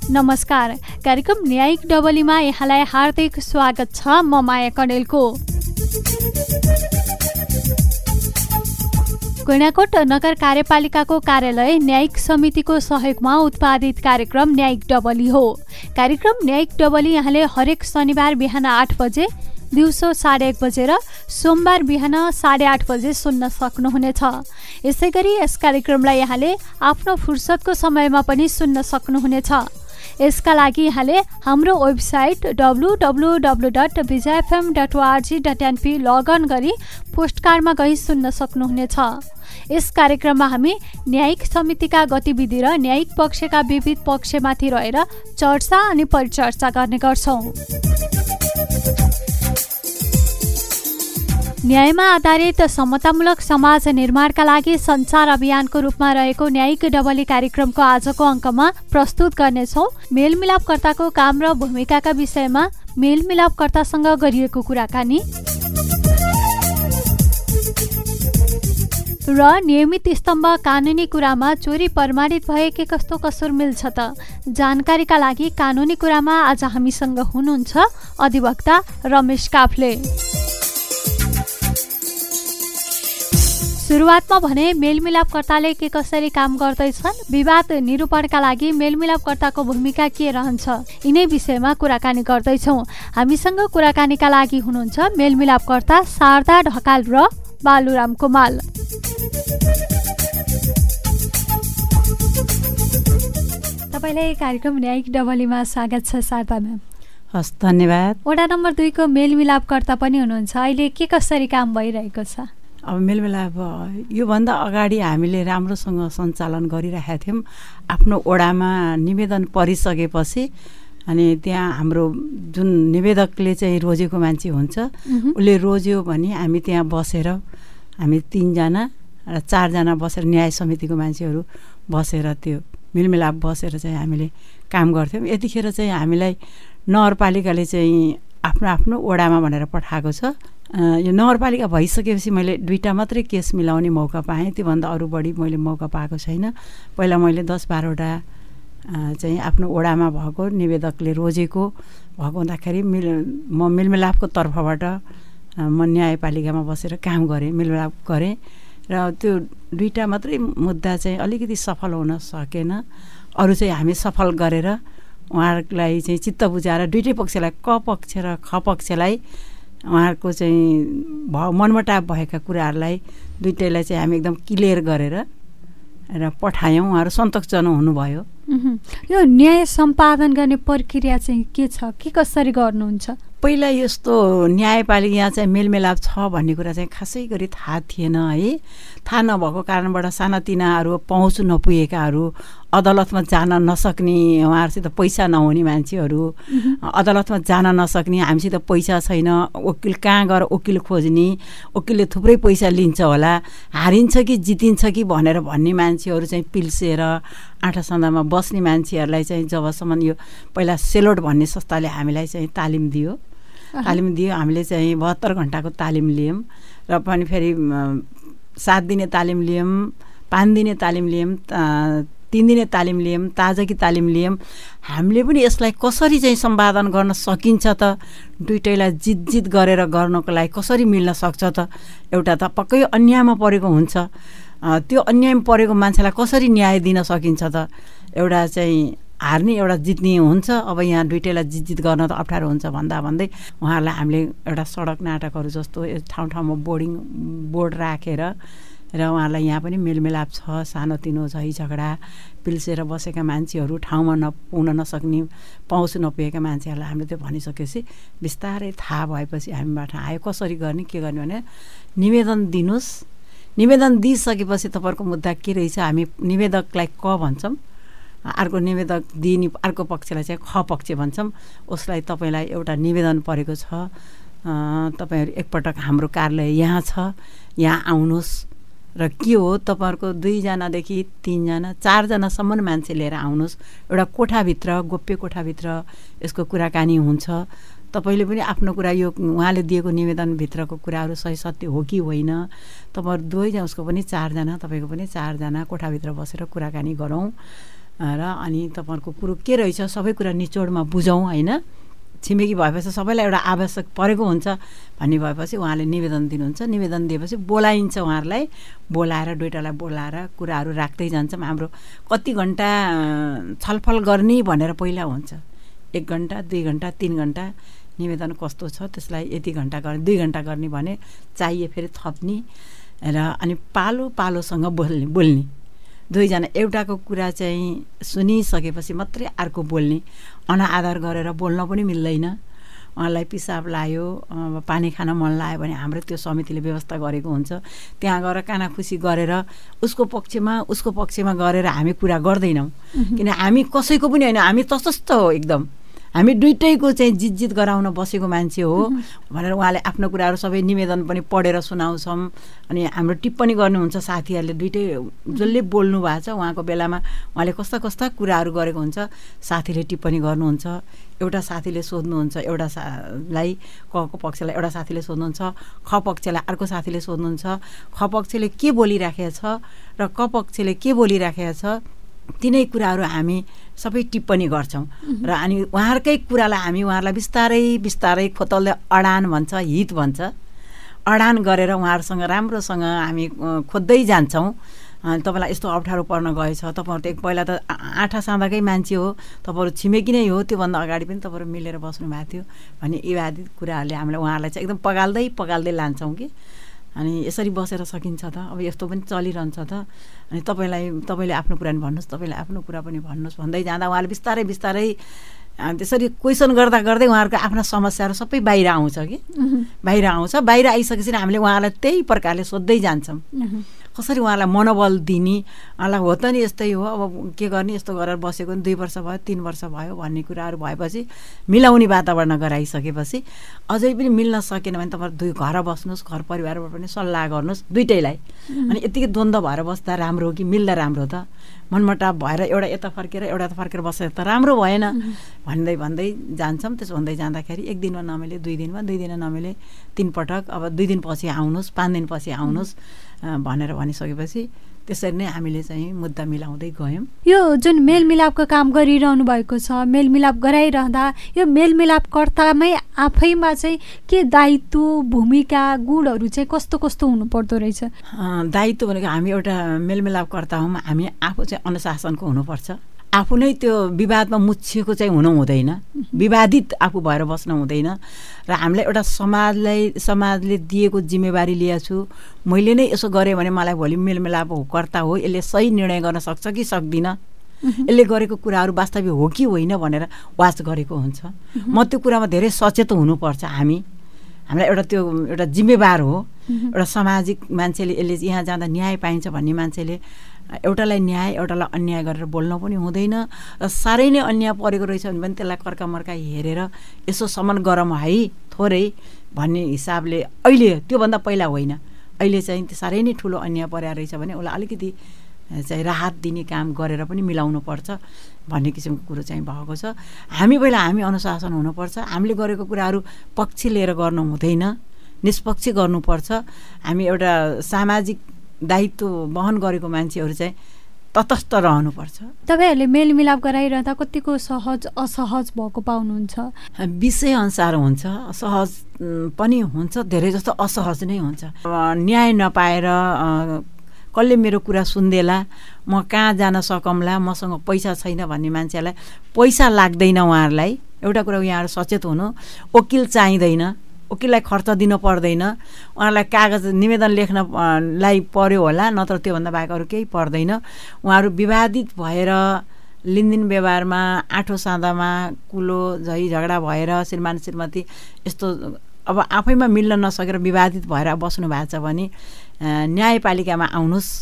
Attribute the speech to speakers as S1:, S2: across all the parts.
S1: नमस्कार, कार्यक्रम न्यायिक डबलीमा यहाँलाई हार्दिक स्वागत छ। म माया कणेलको। गैंडाकोट नगर कार्यपालिकाको कार्यालय न्यायिक समितिको सहयोगमा उत्पादित कार्यक्रम न्यायिक डबली हो। कार्यक्रम न्यायिक डबली यहाँले हरेक शनिबार बिहान 8 बजे, दिउँसो 1:30 बजे र सोमबार बिहान 8:30 बजे सुन्न सक्नुहुनेछ। यसै गरी यस कार्यक्रमलाई यहाँले आफ्नो फुर्सदको समयमा पनि सुन्न सक्नुहुनेछ। यसका लागि यहाँले हाम्रो वेबसाइट www.vijayfm.org.np लगइन गरी पोस्टकार्डमा गई सुन्न सक्नुहुनेछ। यस कार्यक्रममा हामी न्यायिक समितिका गतिविधि र न्यायिक पक्षका विविध पक्षमाथि रहेर चर्चा अनि परिचर्चा गर्ने गर्छौं। न्यायमा आधारित समतामूलक समाज निर्माणका लागि सञ्चार अभियानको रूपमा रहेको न्यायिक डबली कार्यक्रमको आजको अङ्कमा प्रस्तुत गर्नेछौँ। मेलमिलापकर्ताको काम र भूमिकाका विषयमा मेलमिलापकर्तासँग गरिएको कुराकानी र नियमित स्तम्भ कानुनी कुरामा चोरी प्रमाणित भए के कस्तो कसुर मिल्छ त। जानकारीका लागि कानुनी कुरामा आज हामीसँग हुनुहुन्छ अधिवक्ता रमेश काफ्ले। सुरुवातमा भने मेलमिलापकर्ताले के कसरी काम गर्दैछन्, विवाद निरूपणका लागि मेलमिलापकर्ताको भूमिका के रहन्छ, यिनै विषयमा कुराकानी गर्दैछौँ। हामीसँग कुराकानीका लागि हुनुहुन्छ मेलमिलापकर्ता शारदा ढकाल र बालुराम कुमाल। तपाईँलाई कार्यक्रम न्यायिक डबलीमा स्वागत छ शारदा म्याम।
S2: हस्, धन्यवाद।
S1: वडा नम्बर 2 को मेलमिलापकर्ता पनि हुनुहुन्छ। अहिले के कसरी काम भइरहेको छ?
S2: अब मेलमिलाप योभन्दा अगाडि हामीले राम्रोसँग सञ्चालन गरिरहेका थियौँ। आफ्नो वडामा निवेदन परिसकेपछि अनि त्यहाँ हाम्रो जुन निवेदकले चाहिँ रोजेको मान्छे हुन्छ, उसले रोज्यो भने हामी त्यहाँ बसेर हामी 3 जना र 4 जना बसेर न्याय समितिको मान्छेहरू बसेर त्यो मेलमिलाप बसेर चाहिँ हामीले काम गर्थ्यौँ। यतिखेर चाहिँ हामीलाई नगरपालिकाले चाहिँ आफ्नो आफ्नो वडामा भनेर पठाएको छ। यो नगरपालिका भइसकेपछि मैले 2टा मात्रै केस मिलाउने मौका पाएँ। त्योभन्दा अरू बढी मैले मौका पाएको छैन। पहिला मैले 10-12वटा चाहिँ आफ्नो वडामा भएको निवेदकले रोजेको भएको हुँदाखेरि म मेलमिलापको तर्फबाट म न्यायपालिकामा बसेर काम गरेँ, मेलमिलाप गरेँ र त्यो 2टा मात्रै मुद्दा चाहिँ अलिकति सफल हुन सकेन। अरू चाहिँ हामी सफल गरेर उहाँहरूलाई चाहिँ चित्त बुझाएर 2टै पक्षलाई, क पक्ष र ख पक्षलाई उहाँहरूको चाहिँ मनमुटाव भएका कुराहरूलाई 2टैलाई चाहिँ हामी एकदम क्लियर गरेर र पठायौँ। उहाँहरू सन्तोषजनक हुनुभयो।
S1: यो न्याय सम्पादन गर्ने प्रक्रिया चाहिँ के छ, के कसरी गर्नुहुन्छ?
S2: पहिला यस्तो न्यायपालिका यहाँ चाहिँ मेलमिलाप छ भन्ने कुरा चाहिँ खासै गरी थाहा थिएन है। थाहा नभएको कारणबाट सानातिनाहरू, पहुँच नपुगेकाहरू, अदालतमा जान नसक्ने, उहाँहरूसित पैसा नहुने मान्छेहरू, अदालतमा जान नसक्ने, हामीसित पैसा छैन, वकिल कहाँ गएर वकिल खोज्ने, वकिलले थुप्रै पैसा लिन्छ होला, हारिन्छ कि जितिन्छ कि भनेर भन्ने मान्छेहरू चाहिँ पिल्सेर आँटासन्दामा बस्ने मान्छेहरूलाई चाहिँ जबसम्म यो पहिला सेलोट भन्ने संस्थाले हामीलाई चाहिँ तालिम दियो। हामीले चाहिँ 72 घण्टाको तालिम लियौँ र पनि फेरि 7 दिने तालिम लियौँ, 5 दिने तालिम लियौँ, 3 दिने तालिम लियौँ, ताजगी तालिम लियौँ। हामीले पनि यसलाई कसरी चाहिँ सम्पादन गर्न सकिन्छ त, 2टैलाई जित गरेर गर्नको लागि कसरी मिल्न सक्छ त। एउटा त पक्कै अन्यायमा परेको हुन्छ, त्यो अन्यायमा परेको मान्छेलाई कसरी न्याय दिन सकिन्छ त। एउटा चाहिँ हार्ने, एउटा जित्ने हुन्छ। अब यहाँ 2टैलाई जित गर्न त अप्ठ्यारो हुन्छ भन्दै उहाँहरूलाई हामीले एउटा सडक नाटकहरू जस्तो ठाउँ ठाउँमा बोर्ड राखेर र उहाँहरूलाई यहाँ पनि मेलमिलाप छ, सानोतिनो झै झगडा, पिल्सेर बसेका मान्छेहरू, ठाउँमा पुग्न नसक्ने, पहुँच नपुगेका मान्छेहरूलाई हामीले त्यो भनिसकेपछि बिस्तारै थाहा भएपछि हामीबाट आयो कसरी गर्ने, के गर्ने भने निवेदन दिनुहोस्। निवेदन दिइसकेपछि तपाईँहरूको मुद्दा के रहेछ, हामी निवेदकलाई क भन्छौँ, अर्को निवेदक दिने अर्को पक्षलाई चाहिँ ख पक्ष भन्छौँ। उसलाई तपाईँलाई एउटा निवेदन परेको छ, तपाईँहरू एकपटक हाम्रो कार्यालय यहाँ छ, यहाँ आउनुहोस् र के हो तपाईँहरूको 2 जनादेखि 3 जना 4 जनासम्म मान्छे लिएर आउनुहोस्। एउटा कोठाभित्र, गोप्य कोठाभित्र यसको कुराकानी हुन्छ। तपाईँले पनि आफ्नो कुरा, यो उहाँले दिएको निवेदनभित्रको कुराहरू सही सत्य हो कि होइन, तपाईँहरू 2जना, उसको पनि 4 जना, तपाईँको पनि 4 जना कोठाभित्र बसेर कुराकानी गरौँ र अनि तपाईँहरूको कुरो के रहेछ सबै कुरा निचोडमा बुझौँ होइन। छिमेकी भएपछि सबैलाई एउटा आवश्यक परेको हुन्छ भन्ने भएपछि उहाँले निवेदन दिनुहुन्छ। निवेदन दिएपछि बोलाइन्छ, उहाँहरूलाई बोलाएर दुईटालाई बोलाएर कुराहरू राख्दै जान्छौँ। हाम्रो कति घन्टा छलफल गर्ने भनेर पहिला हुन्छ, 1 घन्टा 2 घन्टा 3 घन्टा निवेदन कस्तो छ त्यसलाई यति घन्टा गर्ने 2 घन्टा गर्ने भने चाहिए फेरि थप्ने र अनि पालोसँग बोल्ने दुईजना एउटाको कुरा चाहिँ सुनिसकेपछि मात्रै अर्को बोल्ने, अनाआदर गरेर बोल्न पनि मिल्दैन। उहाँलाई पिसाब लायो, पानी खान मन लाग्यो भने हाम्रो त्यो समितिले व्यवस्था गरेको हुन्छ, त्यहाँ गएर कानाखुसी गरेर उसको पक्षमा गरेर हामी कुरा गर्दैनौँ। किन हामी कसैको पनि होइन, हामी तटस्थ हो एकदम, हामी दुइटैको चाहिँ जित गराउन बसेको मान्छे हो भनेर उहाँले आफ्नो कुराहरू सबै निवेदन पनि पढेर सुनाउँछौँ। अनि हाम्रो टिप्पणी गर्नुहुन्छ साथीहरूले, दुइटै जसले बोल्नु भएको छ उहाँको बेलामा उहाँले कस्ता कुराहरू गरेको हुन्छ साथीले टिप्पणी गर्नुहुन्छ। एउटा साथीले सोध्नुहुन्छ एउटालाई, क पक्षलाई एउटा साथीले सोध्नुहुन्छ, ख पक्षलाई अर्को साथीले सोध्नुहुन्छ, ख पक्षले के बोलिराखेको छ र क पक्षले के बोलिराखेको छ तिनै कुराहरू हामी सबै टिप्पणी गर्छौँ। र अनि उहाँहरूकै कुरालाई हामी उहाँहरूलाई बिस्तारै खोतल्दै अडान भन्छ, हित भन्छ, अडान गरेर उहाँहरूसँग राम्रोसँग हामी खोज्दै जान्छौँ। तपाईँलाई यस्तो अप्ठ्यारो पर्न गएछ, तपाईँहरू त पहिला त आँठा साँधाकै मान्छे हो, तपाईँहरू छिमेकी नै हो, त्योभन्दा अगाडि पनि तपाईँहरू मिलेर बस्नु भएको थियो भन्ने इवादित कुराहरूले हामीलाई उहाँहरूलाई चाहिँ एकदम पगाल्दै लान्छौँ कि अनि यसरी बसेर सकिन्छ त, अब यस्तो पनि चलिरहन्छ त, अनि तपाईँले आफ्नो कुरा पनि भन्नुहोस्, तपाईँले आफ्नो कुरा पनि भन्नुहोस् भन्दै जाँदा उहाँले बिस्तारै त्यसरी क्वेसन गर्दै उहाँहरूको आफ्ना समस्याहरू सबै बाहिर आउँछ कि बाहिर आइसकेपछि हामीले उहाँलाई त्यही प्रकारले सोध्दै जान्छौँ। कसरी उहाँलाई मनोबल दिने, उहाँलाई हो त नि यस्तै हो, अब के गर्ने, यस्तो गरेर बसेको नि 2 वर्ष भयो 3 वर्ष भयो भन्ने कुराहरू भएपछि मिलाउने वातावरण गराइसकेपछि अझै पनि मिल्न सकेन भने तपाईँ घर बस्नुहोस्, घर परिवारबाट पनि सल्लाह गर्नुहोस् दुइटैलाई। अनि यतिकै द्वन्द्व भएर बस्दा राम्रो हो कि मिल्दा राम्रो त, मनमुटाव भएर एउटा यता फर्केर बसेर त राम्रो भएन भन्दै जान्छौँ। त्यसो भन्दै जाँदाखेरि 1 दिनमा नमिले 2 दिनमा, 2 दिन नमिले 3 पटक, अब 2 दिनपछि आउनुहोस्, 5 दिनपछि आउनुहोस् भनेर भनिसकेपछि त्यसरी नै हामीले चाहिँ मुद्दा मिलाउँदै गयौँ।
S1: यो जुन मेलमिलापको काम गरिरहनु भएको छ, मेलमिलाप गराइरहँदा यो मेलमिलापकर्तामै आफैमा चाहिँ के दायित्व, भूमिका, गुणहरू चाहिँ कस्तो हुनुपर्दो रहेछ?
S2: दायित्व भनेको हामी एउटा मेलमिलापकर्ता हौँ, हामी आफू चाहिँ अनुशासनको हुनुपर्छ। आफू नै त्यो विवादमा मुछिएको चाहिँ हुनु हुँदैन, विवादित आफू भएर बस्न हुँदैन। र हामीलाई एउटा समाजले दिएको जिम्मेवारी लिएको छु, मैले नै यसो गरेँ भने मलाई भोलि मेलमिलापकर्ता हो, यसले सही निर्णय गर्न सक्छ कि सक्दिनँ, यसले गरेको कुराहरू वास्तविक हो कि होइन भनेर वाच गरेको हुन्छ। म त्यो कुरामा धेरै सचेत हुनुपर्छ। हामीलाई एउटा जिम्मेवार हो। एउटा सामाजिक मान्छेले यसले यहाँ जाँदा न्याय पाइन्छ भन्ने मान्छेले एउटालाई न्याय एउटालाई अन्याय गरेर बोल्न पनि हुँदैन। र साह्रै नै अन्याय परेको रहेछ भने पनि त्यसलाई कर्कामर्का हेरेर यसो सम्मान गरौँ है थोरै भन्ने हिसाबले, अहिले त्योभन्दा पहिला होइन, अहिले चाहिँ साह्रै नै ठुलो अन्याय परेको रहेछ भने उसलाई अलिकति चाहिँ राहत दिने काम गरेर पनि मिलाउनु पर्छ भन्ने किसिमको कुरो चाहिँ भएको छ। हामी अनुशासन हुनुपर्छ। हामीले गरेको कुराहरू पक्ष लिएर गर्नु हुँदैन, निष्पक्ष गर्नुपर्छ। हामी एउटा सामाजिक दायित्व वहन गरेको मान्छेहरू चाहिँ तटस्थ रहनुपर्छ।
S1: तपाईँहरूले मेलमिलाप गराइरहँदा कतिको सहज असहज भएको पाउनुहुन्छ?
S2: विषय अनुसार हुन्छ, सहज पनि हुन्छ, धेरै जस्तो असहज नै हुन्छ। न्याय नपाएर कसले मेरो कुरा सुन्देला, म कहाँ जान सकौँला, मसँग पैसा छैन भन्ने मान्छेलाई पैसा लाग्दैन। उहाँहरूलाई एउटा कुरा यहाँहरू सचेत हुनु, वकिल चाहिँदैन, वकिललाई खर्च दिनु पर्दैन, उहाँहरूलाई कागज निवेदन लेख्नलाई पर्यो होला, नत्र त्योभन्दा बाहेक अरू केही पर्दैन। उहाँहरू विवादित भएर लिनदिन व्यवहारमा आठो साँधामा कुलो झगडा भएर श्रीमान श्रीमती यस्तो अब आफैमा मिल्न नसकेर विवादित भएर बस्नु भएको छ भने न्यायपालिकामा आउनुहोस्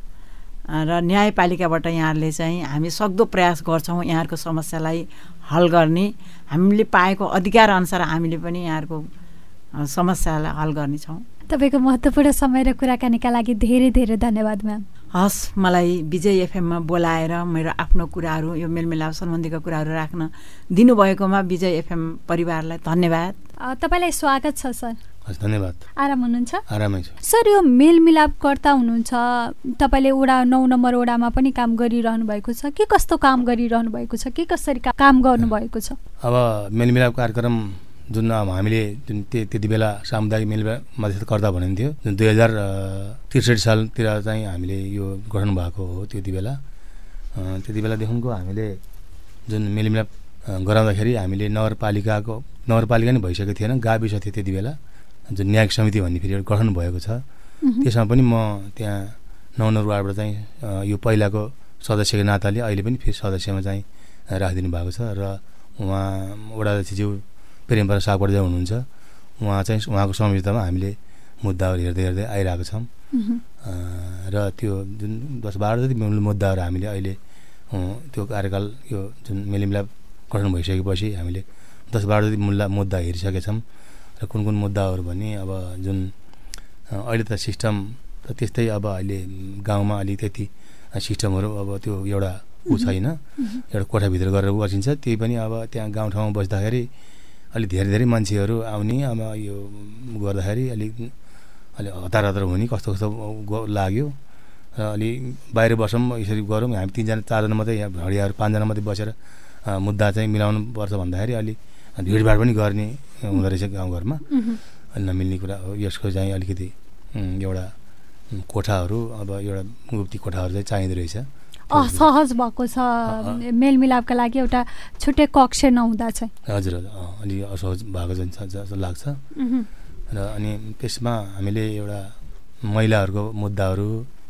S2: र न्यायपालिकाबाट यहाँहरूले चाहिँ हामी सक्दो प्रयास गर्छौँ यहाँहरूको समस्यालाई हल गर्ने। हामीले पाएको अधिकार अनुसार हामीले पनि यहाँहरूको समस्यालाई हल गर्नेछौँ।
S1: तपाईँको महत्त्वपूर्ण समय र कुराकानीका लागि धेरै धेरै धन्यवाद म्याम।
S2: हस्, मलाई विजय एफएममा बोलाएर मेरो आफ्नो कुराहरू, यो मेलमिलाप सम्बन्धीका कुराहरू राख्न दिनुभएकोमा विजय एफएम परिवारलाई धन्यवाद।
S1: तपाईँलाई स्वागत छ सर।
S3: हजुर धन्यवाद।
S1: आराम हुनुहुन्छ?
S3: आरामै छु
S1: सर। यो मेलमिलापकर्ता हुनुहुन्छ, तपाईँले वडा 9 नम्बर वडामा पनि काम गरिरहनु भएको छ, के कस्तो काम गरिरहनु भएको छ, के कसरी काम गर्नुभएको छ?
S3: अब मेलमिलाप कार्यक्रम जुन हामीले जुन त्यति बेला सामुदायिक मेलमिलाप मध्यस्थकर्ता भनिन्थ्यो, जुन 2063 सालतिर चाहिँ हामीले यो गठन भएको हो। त्यति बेलादेखिको हामीले जुन मेलमिलाप गराउँदाखेरि हामीले नगरपालिका नै भइसकेको थिएन, गाविस थियो त्यति बेला। जुन न्यायिक समिति भन्ने फेरि एउटा गठन भएको छ, त्यसमा पनि म त्यहाँ 9 नम्बर वार्डबाट चाहिँ यो पहिलाको सदस्यको नाताले अहिले पनि फेरि सदस्यमा चाहिँ राखिदिनु भएको छ। र उहाँ वडाध्यक्षज्यू प्रेमप्रसाद सापकोटा हुनुहुन्छ, उहाँको संहितामा हामीले मुद्दाहरू हेर्दै आइरहेको छौँ। र त्यो जुन 10-12 जति मुद्दाहरू हामीले अहिले त्यो कार्यकाल यो जुन मेलमिलाप गठन भइसकेपछि हामीले 10-12 जति मुद्दा हेरिसकेका छौँ। र कुन मुद्दाहरू भने अब जुन अहिले त सिस्टम त त्यस्तै, अब अहिले गाउँमा अलिक त्यति सिस्टमहरू अब त्यो एउटा छैन, एउटा कोठाभित्र गरेर बसिन्छ। त्यही पनि अब त्यहाँ गाउँठाउँमा बस्दाखेरि अलिक धेरै मान्छेहरू आउने, अब यो गर्दाखेरि अलिक हतार हुने कस्तो लाग्यो। र अलि बाहिर बसौँ यसरी गरौँ, हामी 3-4 मात्रै, यहाँ हडियाहरू 5जना मात्रै बसेर मुद्दा चाहिँ मिलाउनु पर्छ भन्दाखेरि अलि भिडभाड पनि गर्ने हुँदो रहेछ गाउँघरमा, अलि नमिल्ने कुरा हो। यसको चाहिँ अलिकति एउटा कोठाहरू, अब एउटा गुप्ती कोठाहरू चाहिँ चाहिँदो रहेछ।
S1: असहज भएको छ मेलमिलापका लागि, एउटा छुट्टै कक्ष नहुँदा चाहिँ।
S3: हजुर अलि असहज भएको जस्तो लाग्छ। र अनि त्यसमा हामीले एउटा महिलाहरूको मुद्दाहरू,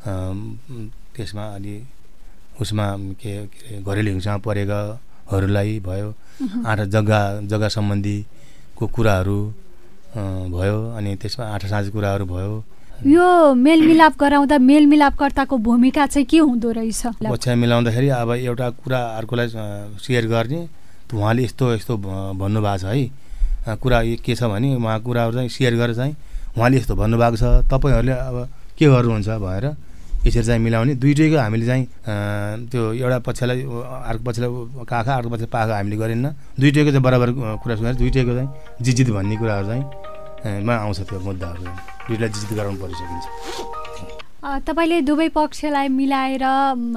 S3: त्यसमा अलि उसमा के अरे घरेलु हिंसामा परेकाहरूलाई भयो, जग्गा सम्बन्धीको कुराहरू भयो, अनि त्यसमा आँटासाँझ कुराहरू भयो।
S1: यो मेलमिलाप गराउँदा मेलमिलापकर्ताको भूमिका चाहिँ के हुँदो रहेछ?
S3: पक्ष मिलाउँदाखेरि अब एउटा कुरा अर्कोलाई सेयर गर्ने, उहाँले यस्तो भन्नुभएको छ है, कुरा के छ भने उहाँ कुराहरू चाहिँ सेयर गरेर चाहिँ उहाँले यस्तो भन्नुभएको छ, तपाईँहरूले अब के गर्नुहुन्छ भनेर यसरी चाहिँ मिलाउने। दुईटैको हामीले चाहिँ त्यो एउटा पक्षलाई अर्को पक्षलाई काखा, अर्को पक्ष पाखा हामीले गरिन्न, दुईटैको चाहिँ बराबर कुरा सुनेर दुईटैको चाहिँ जित भन्ने कुराहरू चाहिँ मा आउँछ। त्यो मुद्दाहरू दुईलाई जित गराउनु परिसकिन्छ।
S1: तपाईँले दुवै पक्षलाई मिलाएर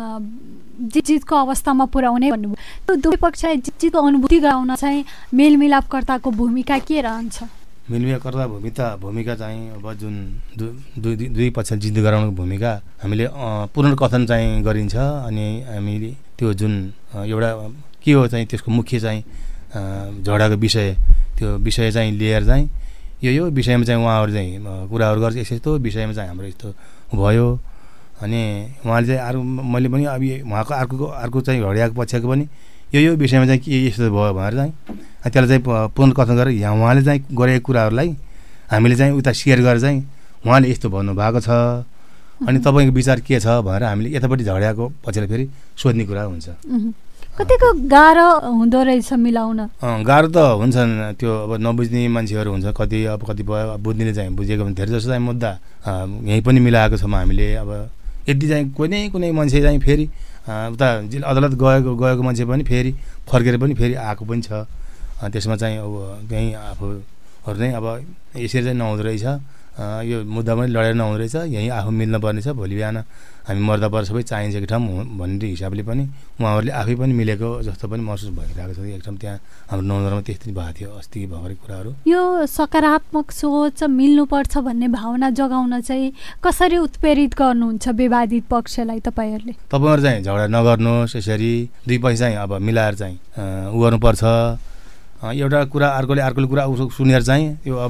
S1: जितको अवस्थामा पुर्याउने भन्नुभयो। त्यो दुवै पक्षलाई जितको अनुभूति गराउन चाहिँ मेलमिलापकर्ताको भूमिका के रहन्छ?
S3: मेलमिलापकर्ता भूमिका चाहिँ अब जुन दुई पक्ष जित गराउनुको भूमिका हामीले पुनर्कथन चाहिँ गरिन्छ। अनि हामीले त्यो जुन एउटा के हो चाहिँ त्यसको मुख्य चाहिँ झगडाको विषय, त्यो विषय चाहिँ लिएर चाहिँ यो विषयमा चाहिँ उहाँहरू चाहिँ कुराहरू गर्छ, यस्तो विषयमा चाहिँ हाम्रो यस्तो भयो। अनि उहाँले चाहिँ मैले पनि अब उहाँको अर्को चाहिँ हडियाको पक्षको पनि यो विषयमा चाहिँ के यस्तो भयो भनेर चाहिँ त्यसलाई चाहिँ पुनर्कथन गरेर यहाँ उहाँले चाहिँ गरेको कुराहरूलाई हामीले चाहिँ उता सेयर गरेर चाहिँ उहाँले यस्तो भन्नुभएको छ, अनि तपाईँको विचार के छ भनेर हामीले यतापट्टि झगडाको पक्षलाई फेरि सोध्ने कुरा हुन्छ।
S1: कतिको गाह्रो हुँदो रहेछ मिलाउन?
S3: गाह्रो त हुन्छ, त्यो अब नबुझ्ने मान्छेहरू हुन्छ, कतिपय बुझ्नेले चाहिँ बुझेको भने धेरै जस्तो चाहिँ मुद्दा यहीँ पनि मिलाएको छौँ हामीले। अब यदि चाहिँ कुनै मान्छे चाहिँ फेरि उता अदालत गएको मान्छे पनि फेरि फर्केर पनि फेरि आएको पनि छ। त्यसमा चाहिँ अब यहीँ आफूहरू नै अब यसरी चाहिँ नहुँदो रहेछ, यो मुद्दा पनि लडेर नहुँदो रहेछ, यहीँ आफू मिल्न पर्नेछ, भोलि बिहान हामी मर्दा पर सबै चाहिन्छ कि ठाउँ भन्ने हिसाबले पनि उहाँहरूले आफै पनि मिलेको जस्तो पनि महसुस भइरहेको छ। एकदम त्यहाँ हाम्रो नौदरमा त्यस्तै भएको थियो अस्ति भर्खरै कुराहरू।
S1: यो सकारात्मक सोच मिल्नुपर्छ भन्ने भावना जगाउन चाहिँ कसरी उत्प्रेरित गर्नुहुन्छ विवादित पक्षलाई तपाईँहरूले?
S3: तपाईँहरू चाहिँ झगडा नगर्नुहोस्, यसरी दुई पक्ष चाहिँ अब मिलाएर चाहिँ उ गर्नुपर्छ। एउटा कुरा अर्कोले कुरा सुनेर चाहिँ यो अब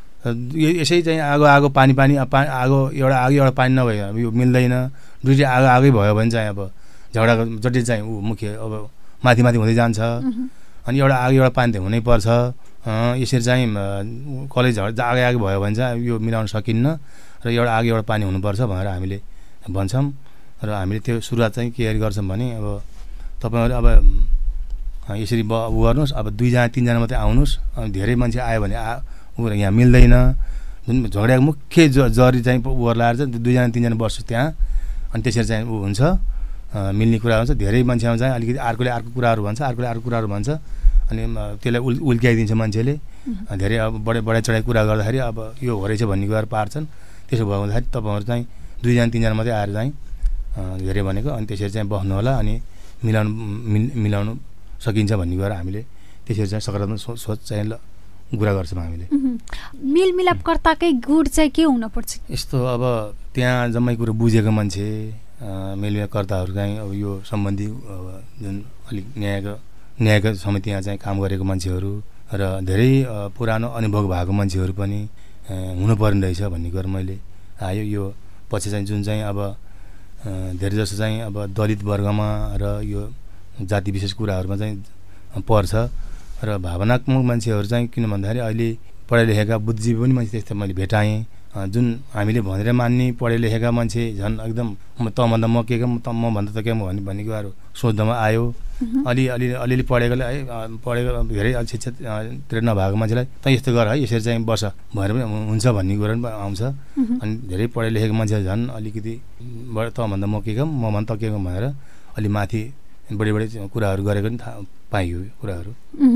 S3: यसै चाहिँ आगो पानी आगो एउटा पानी नभए यो मिल्दैन, दुईटै आगै भयो भने चाहिँ अब झगडाको जटिल चाहिँ ऊ मुख्य अब माथि हुँदै जान्छ। अनि एउटा आगो एउटा पानी त हुनैपर्छ। यसरी चाहिँ कलेज आगै भयो भने चाहिँ यो मिलाउन सकिन्न र एउटा आगो एउटा पानी हुनुपर्छ भनेर हामीले भन्छौँ। र हामीले त्यो सुरुवात चाहिँ के गर्छौँ भने अब तपाईँहरू अब यसरी उ गर्नुहोस्, अब 2-3जना मात्रै आउनुहोस्, धेरै मान्छे आयो भने यहाँ मिल्दैन। जुन झगडाको मुख्य जरी चाहिँ उ लाएर चाहिँ 2-3जना बस्छु त्यहाँ, अनि त्यसरी चाहिँ ऊ हुन्छ, मिल्ने कुरा हुन्छ। धेरै मान्छेमा चाहिँ अलिकति अर्को कुराहरू भन्छ, अर्को कुराहरू भन्छ, अनि त्यसलाई उल्क्याइदिन्छ मान्छेले। धेरै अब बढाइ चढाइ कुरा गर्दाखेरि अब यो हो रहेछ भन्ने कुरा पार्छन्। त्यसो भयो भन्दाखेरि तपाईँहरू चाहिँ 2जना 3जना मात्रै आएर चाहिँ धेरै भनेको अनि त्यसरी चाहिँ बस्नु होला अनि मिलाउनु सकिन्छ भन्ने कुरा हामीले त्यसरी चाहिँ सकारात्मक सोच चाहिँ कुरा गर्छौँ हामीले।
S1: मेलमिलापकर्ताकै गुण चाहिँ के हुनुपर्छ?
S3: यस्तो अब त्यहाँ जम्मै कुरो बुझेको मान्छे मेलमिलापकर्ताहरू चाहिँ अब यो सम्बन्धी जुन अलिक न्यायको समितिमा चाहिँ काम गरेको मान्छेहरू र धेरै पुरानो अनुभव भएको मान्छेहरू पनि हुनुपर्ने रहेछ भन्ने कुरा मैले आयो। यो पछि चाहिँ जुन चाहिँ अब धेरै जसो चाहिँ अब दलित वर्गमा र यो जाति विशेष कुराहरूमा चाहिँ पर्छ र भावनात्मक मान्छेहरू चाहिँ किन भन्दाखेरि अहिले पढाइ लेखेका बुद्धिजीवी पनि मान्छे त्यस्तो मैले भेटाएँ। जुन हामीले भनेर मान्ने पढे लेखेका मान्छे झन् एकदम तँभन्दा म के मभन्दा त के भन्ने कुराहरू सोच्दामा आयो। अलिअलि पढेको धेरै शिक्षातिर नभएको मान्छेलाई त यस्तो गर है यसरी चाहिँ बस भएर पनि हुन्छ भन्ने कुरा पनि आउँछ। अनि धेरै पढे लेखेको मान्छे झन् अलिकति तँभन्दा म के मभन्दा त के भनेर अलि माथि बढी कुराहरू गरेको पनि पाइयो कुराहरू।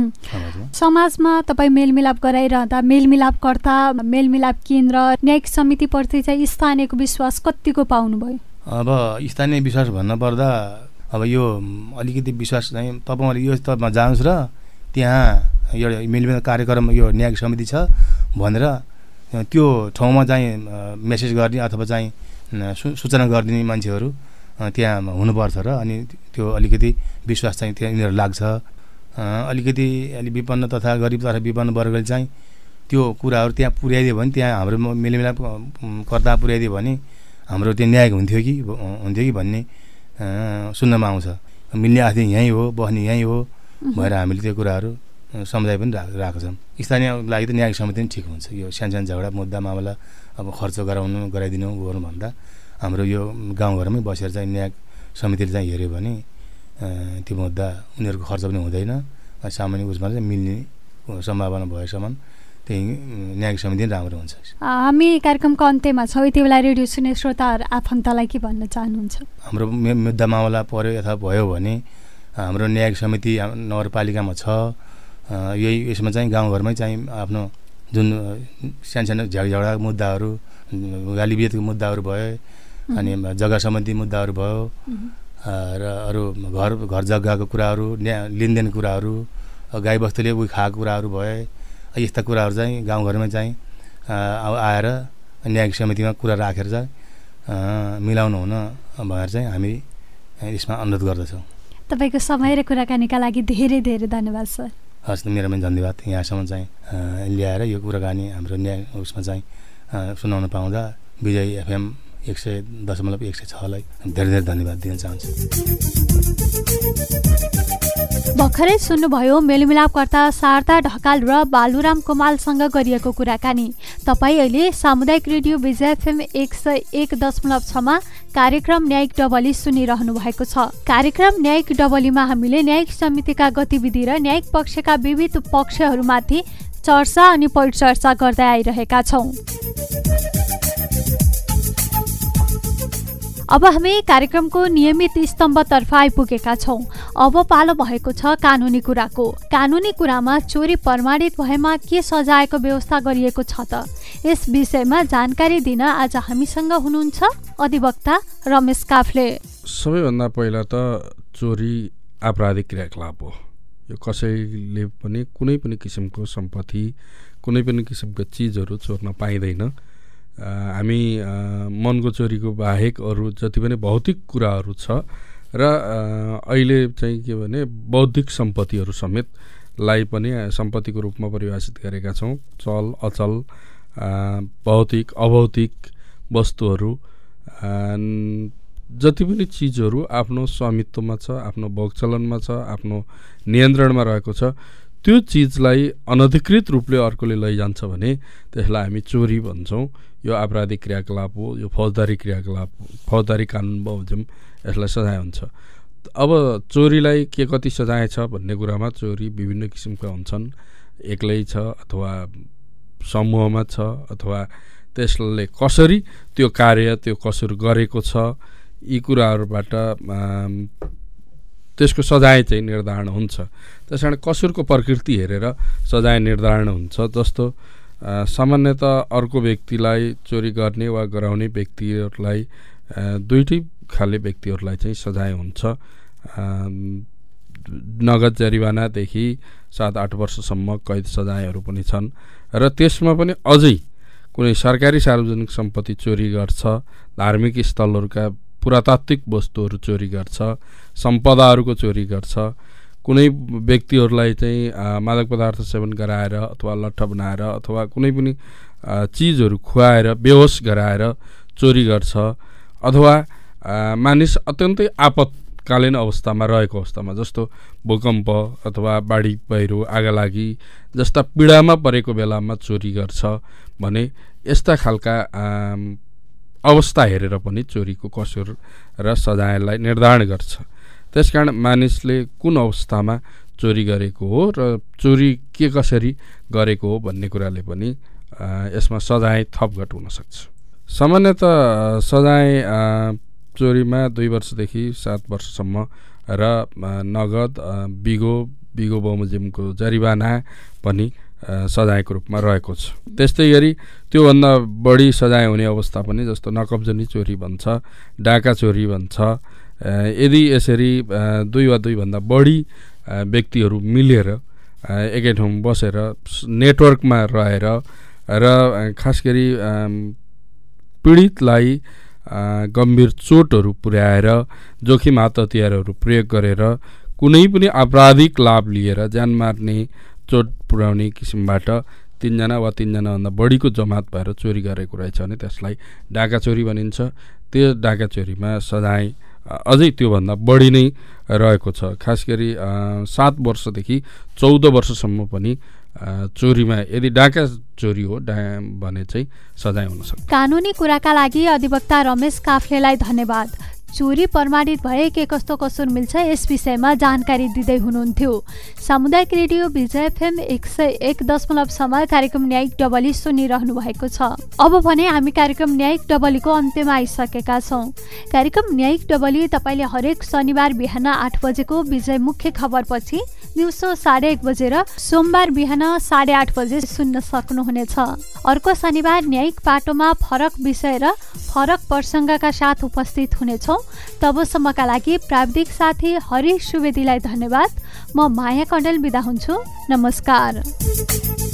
S1: समाजमा तपाईँ मेलमिलाप गराइरहँदा मेलमिलापकर्ता मेलमिलाप केन्द्र न्यायिक समितिप्रति चाहिँ स्थानीयको विश्वास कतिको पाउनुभयो?
S3: अब स्थानीय विश्वास भन्नुपर्दा अब यो अलिकति विश्वास चाहिँ तपाईँहरूले यो तहमा जानुहोस् र त्यहाँ एउटा मेलमिलाप कार्यक्रम यो न्यायिक समिति छ भनेर त्यो ठाउँमा चाहिँ मेसेज गर्ने अथवा चाहिँ सूचना गरिदिने मान्छेहरू त्यहाँ हुनुपर्छ र अनि त्यो अलिकति विश्वास चाहिँ त्यहाँ यिनीहरू लाग्छ। अलिकति विपन्न तथा गरिब तथा विपन्न वर्गले चाहिँ त्यो कुराहरू त्यहाँ पुर्याइदियो भने त्यहाँ हाम्रो मेलमिलापकर्ता पुर्याइदियो भने हाम्रो त्यो न्याय हुन्थ्यो कि भन्ने सुन्नमा आउँछ। मिल्ने आदि यहीँ हो, बस्ने यहीँ हो भएर हामीले त्यो कुराहरू सम्झाइ पनि राखेको छौँ। स्थानीय लागि त न्यायिक समिति पनि ठिक हुन्छ। यो सानो झगडा मुद्दा मामला अब खर्च गराइदिनु गर्नुभन्दा हाम्रो यो गाउँघरमै बसेर चाहिँ न्यायिक समितिले चाहिँ हेऱ्यो भने त्यो मुद्दा उनीहरूको खर्च पनि हुँदैन। सामान्य उसमा चाहिँ मिल्ने सम्भावना भएसम्म त्यही न्यायिक समिति नै राम्रो हुन्छ।
S1: हामी कार्यक्रमको अन्त्यमा छौँ। यति बेला रेडियो सुन्ने श्रोताहरू आफन्तलाई के भन्न चाहनुहुन्छ? हाम्रो
S3: मुद्दा मामला पर्यो अथवा भयो भने हाम्रो न्यायिक समिति नगरपालिकामा छ। यसमा चाहिँ गाउँघरमै चाहिँ आफ्नो जुन सानो झगडा मुद्दाहरू गालीबियतको मुद्दाहरू भयो अनि जग्गा सम्बन्धी मुद्दाहरू भयो र अरू घर जग्गाको कुराहरू लेनदेन कुराहरू गाईबस्तुले खाएको कुराहरू भए यस्ता कुराहरू चाहिँ गाउँघरमै चाहिँ आएर न्यायिक समितिमा कुरा राखेर चाहिँ मिलाउनु हुन भनेर चाहिँ हामी यसमा अनुरोध गर्दछौँ।
S1: तपाईँको समय र कुराकानीका लागि धेरै धेरै धन्यवाद सर।
S3: हस्, मेरो पनि धन्यवाद। यहाँसम्म चाहिँ ल्याएर यो कुराकानी हाम्रो न्याय उसमा चाहिँ सुनाउन पाउँदा विजय एफएम 100.106लाई धेरै धेरै धन्यवाद दिन चाहन्छु।
S1: भर्खरै सुन्नुभयो मेलमिलापकर्ता शारदा ढकाल र बालुराम कुमालसँग गरिएको कुराकानी। तपाईँ अहिले सामुदायिक रेडियो विजय एफएम 101.6मा कार्यक्रम न्यायिक डबली सुनिरहनु भएको छ। कार्यक्रम न्यायिक डबलीमा हामीले न्यायिक समितिका गतिविधि र न्यायिक पक्षका विविध पक्षहरूमाथि चर्चा अनि परिचर्चा गर्दै आइरहेका छौँ। अब हामी कार्यक्रमको नियमित स्तम्भतर्फ आइपुगेका छौँ। अब पालो भएको छ कानुनी कुराको। कानुनी कुरामा चोरी प्रमाणित भएमा के सजायको व्यवस्था गरिएको छ त? यस विषयमा जानकारी दिन आज हामीसँग हुनुहुन्छ अधिवक्ता रमेश काफ्ले।
S4: सबैभन्दा पहिला त चोरी आपराधिक क्रियाकलाप हो। यो कसैले पनि कुनै पनि किसिमको सम्पत्ति कुनै पनि किसिमको चिजहरू चोर्न पाइँदैन। हामी मनको चोरीको बाहेक अरू जति पनि भौतिक कुराहरू छ र अहिले चाहिँ के भने बौद्धिक सम्पत्तिहरू समेतलाई पनि सम्पत्तिको रूपमा परिभाषित गरेका छौँ। चल अचल भौतिक अभौतिक वस्तुहरू जति पनि चिजहरू आफ्नो स्वामित्वमा छ, आफ्नो भोगचलनमा छ, आफ्नो नियन्त्रणमा रहेको छ, त्यो चिजलाई अनधिकृत रूपले अर्कोले लैजान्छ भने त्यसलाई हामी चोरी भन्छौँ। यो आपराधिक क्रियाकलाप हो। यो फौजदारी क्रियाकलाप, फौजदारी कानुन बमोजिम यसलाई सजाय हुन्छ। अब चोरीलाई के कति सजाय छ भन्ने कुरामा चोरी विभिन्न किसिमका हुन्छन्। एक्लै छ अथवा समूहमा छ अथवा त्यसले कसरी त्यो कार्य त्यो कसरी गरेको छ, यी कुराहरूबाट त्यसको सजाय चाहिँ निर्धारण हुन्छ। त्यस कारण कसुरको प्रकृति हेरेर सजाय निर्धारण हुन्छ। जस्तो सामान्यतः अर्को व्यक्तिलाई चोरी गर्ने वा गराउने व्यक्तिहरूलाई दुईटै खाले व्यक्तिहरूलाई चाहिँ सजाय हुन्छ। नगद जरिवानादेखि 7-8 वर्षसम्म कैद सजायहरू पनि छन् र त्यसमा पनि अझै कुनै सरकारी सार्वजनिक सम्पत्ति चोरी गर्छ, धार्मिक स्थलहरूका पुरातात्विक वस्तुहरू चोरी गर्छ, सम्पदाहरूको चोरी गर्छ, कुनै व्यक्तिहरूलाई चाहिँ मादक पदार्थ सेवन गराएर अथवा लट्ठ बनाएर अथवा कुनै पनि चिजहरू खुवाएर बेहोस गराएर चोरी गर्छ, अथवा मानिस अत्यन्तै आपतकालीन अवस्थामा रहेको अवस्थामा जस्तो भूकम्प अथवा बाढी पहिरो आगलागी जस्ता पीडामा परेको बेलामा चोरी गर्छ भने यस्ता खालका अवस्था हेरेर पनि चोरीको कसुर र सजायलाई निर्धारण गर्छ। त्यसकारण मानिसले कुन अवस्थामा चोरी गरेको हो र चोरी के कसरी गरेको हो भन्ने कुराले पनि यसमा सजाय थपघट हुन सक्छ। सामान्यतः सजाय चोरीमा 2 वर्षदेखि 7 वर्षसम्म र नगद बिगो बमोजिमको जरिवाना पनि सजायको रूपमा रहेको छ। त्यस्तै गरी त्योभन्दा बढी सजाय हुने अवस्था पनि जस्तो नकब्जनी चोरी भन्छ, डाका चोरी भन्छ। यदि यसरी 2 वा 2 भन्दा बढी व्यक्तिहरू मिलेर एकै ठाउँ बसेर नेटवर्कमा रहेर र खास गरी पीडितलाई गम्भीर चोटहरू पुर्याएर जोखिम हात हतियारहरू प्रयोग गरेर कुनै पनि आपराधिक लाभ लिएर ज्यान मार्ने चोट पुर्याउने किसिमबाट 3 जना वा 3 जनाभन्दा बढीको जमात भएर चोरी गरेको रहेछ भने त्यसलाई डाका चोरी भनिन्छ। त्यो डाका चोरीमा सजाय अझै त्योभन्दा बढी नै रहेको छ। खास गरी 7 वर्षदेखि 14 वर्षसम्म पनि चोरीमा यदि डाका चोरी हो भने चाहिँ सजाय हुन सक्छ।
S1: कानुनी कुराका लागि अधिवक्ता रमेश काफ्लेलाई धन्यवाद। चोरी प्रमाणित भए के कस्तो कसुर मिल्छ यस विषयमा जानकारी दिँदै हुनुहुन्थ्यो। सामुदायिक रेडियो विजय एफएम 101.6 कार्यक्रम न्यायिक डबली सुनिरहनु भएको छ। अब भने हामी कार्यक्रम न्यायिक डबलीको अन्त्यमा आइसकेका छौँ। कार्यक्रम न्यायिक डबली तपाईँले हरेक शनिबार बिहान 8 बजेको विजय मुख्य खबरपछि दिउँसो 1:30 बजे र सोमबार बिहान 8:30 बजे सुन्न सक्नुहुनेछ। अर्को शनिबार न्यायिक पाटोमा फरक विषय र फरक प्रसङ्गका साथ उपस्थित हुनेछौँ। तबसम्मका लागि प्राविधिक साथी हरि सुवेदीलाई धन्यवाद। म माया कण्डेल बिदा हुन्छु। नमस्कार।